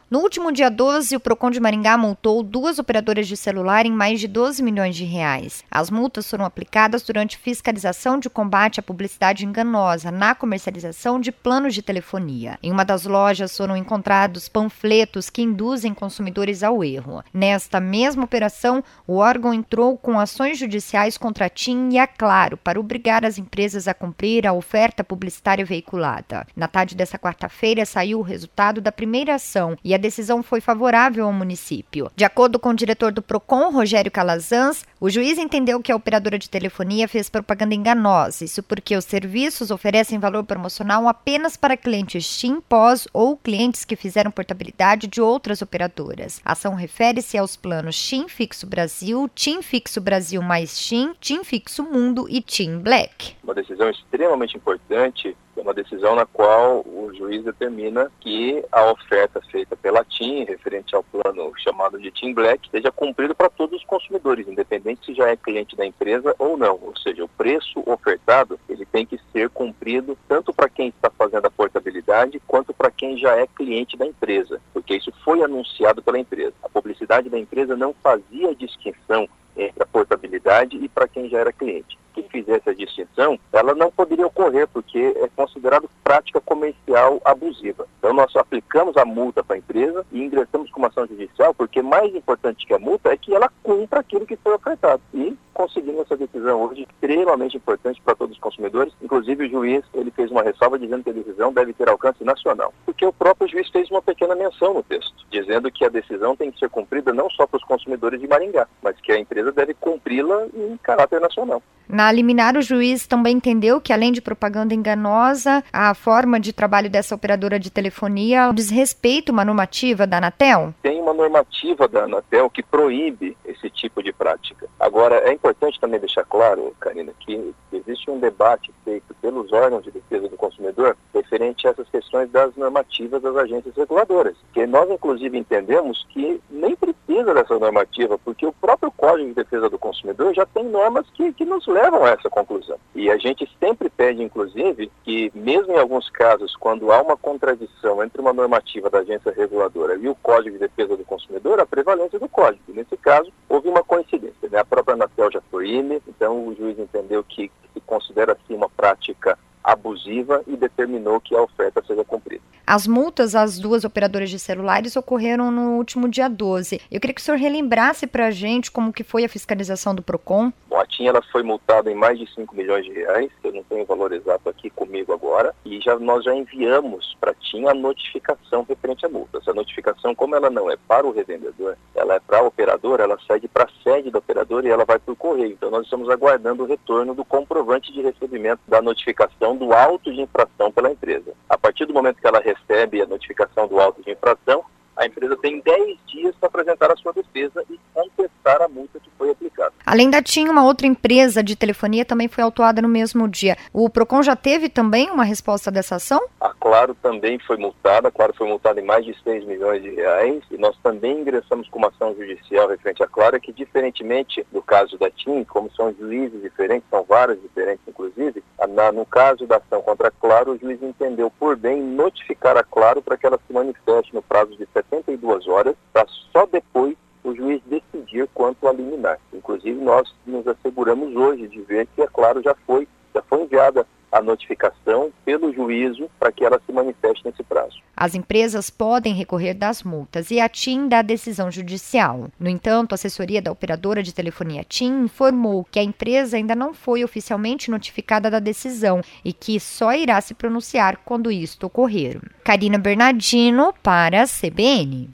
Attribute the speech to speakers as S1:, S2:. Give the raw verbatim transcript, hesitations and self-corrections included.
S1: No último dia doze, o Procon de Maringá multou duas operadoras de celular em mais de doze milhões de reais. As multas foram aplicadas durante fiscalização de combate à publicidade enganosa na comercialização de planos de telefonia. Em uma das lojas foram encontrados panfletos que induzem consumidores ao erro. Nesta mesma operação, o órgão entrou com ações judiciais contra a TIM e a Claro para obrigar as empresas a cumprir a oferta publicitária veiculada. Na tarde desta quarta-feira, saiu o resultado da primeira ação e a decisão foi favorável ao município. De acordo com o diretor do Procon, Rogério Calazans, o juiz entendeu que a operadora de telefonia fez propaganda enganosa, isso porque os serviços oferecem valor promocional apenas para clientes TIM, pós ou clientes que fizeram portabilidade de outras operadoras. A ação refere-se aos planos TIM Fixo Brasil, TIM Fixo Brasil mais TIM, TIM Fixo Mundo e TIM Black.
S2: Uma decisão extremamente importante. É uma decisão na qual o juiz determina que a oferta feita pela TIM, referente ao plano chamado de TIM Black, seja cumprida para todos os consumidores, independente se já é cliente da empresa ou não. Ou seja, o preço ofertado ele tem que ser cumprido tanto para quem está fazendo a portabilidade quanto para quem já é cliente da empresa, porque isso foi anunciado pela empresa. A publicidade da empresa não fazia distinção entre a portabilidade e para quem já era cliente. Quem fizesse a distinção, ela não poderia ocorrer, porque é considerado prática comercial abusiva. Então nós aplicamos a multa para a empresa e ingressamos com uma ação judicial, porque mais importante que a multa é que ela cumpra aquilo que foi ofertado. E conseguimos essa decisão hoje extremamente importante para todos os consumidores. Inclusive o juiz ele fez uma ressalva dizendo que a decisão deve ter alcance nacional, porque o próprio juiz fez uma pequena menção no texto, dizendo que a decisão tem que ser cumprida não só para os consumidores de Maringá, mas que a empresa deve cumpri-la em caráter nacional.
S1: Na liminar, o juiz também entendeu que, além de propaganda enganosa, a forma de trabalho dessa operadora de telefonia desrespeita uma normativa da Anatel?
S2: Tem uma normativa da Anatel que proíbe esse tipo de prática. Agora, é importante também deixar claro, Karina, que existe um debate feito pelos órgãos de defesa do consumidor referente a essas questões das normativas das agências reguladoras, que nós, inclusive, entendemos que nem precisa dessa normativa, porque o próprio Código de Defesa do Consumidor já tem normas que, que nos levam a essa conclusão. E a gente sempre pede, inclusive, que mesmo em alguns casos, quando há uma contradição entre uma normativa da agência reguladora e o Código de Defesa do Consumidor, a prevalência do Código. E nesse caso, houve uma coincidência, né? A própria Anatel já proíbe, então o juiz entendeu que se considera assim uma prática abusiva e determinou que a oferta seja cumprida.
S1: As multas às duas operadoras de celulares ocorreram no último dia doze. Eu queria que o senhor relembrasse para a gente como que foi a fiscalização do Procon.
S2: Bom, a TIM ela foi multada em mais de cinco milhões de reais, eu não tenho o valor exato aqui comigo agora, e já, nós já enviamos para a TIM a notificação referente à multa. Essa notificação, como ela não é para o revendedor, ela é para a operadora, ela segue para a sede da operadora e ela vai por correio. Então nós estamos aguardando o retorno do comprovante de recebimento da notificação do auto de infração pela empresa. A partir do momento que ela recebe a notificação do auto de infração, a empresa tem dez dias para apresentar a sua defesa e contestar a multa que foi aplicada.
S1: Além da TIM, uma outra empresa de telefonia também foi autuada no mesmo dia. O Procon já teve também uma resposta dessa ação?
S2: A Claro também foi multada, a Claro foi multada em mais de seis milhões de reais e nós também ingressamos com uma ação judicial referente à Claro, que diferentemente do caso da TIM, como são juízes diferentes, são vários diferentes inclusive, na, no caso da ação contra a Claro, o juiz entendeu por bem notificar a Claro para que ela se manifeste no prazo de setenta e duas horas, para só depois o juiz decidir quanto a liminar. Inclusive, nós nos asseguramos hoje de ver que a Claro já foi, já foi enviada a notificação pelo juízo para que ela se manifeste nesse prazo.
S1: As empresas podem recorrer das multas e a TIM da decisão judicial. No entanto, a assessoria da operadora de telefonia TIM informou que a empresa ainda não foi oficialmente notificada da decisão e que só irá se pronunciar quando isto ocorrer. Karina Bernardino para a C B N.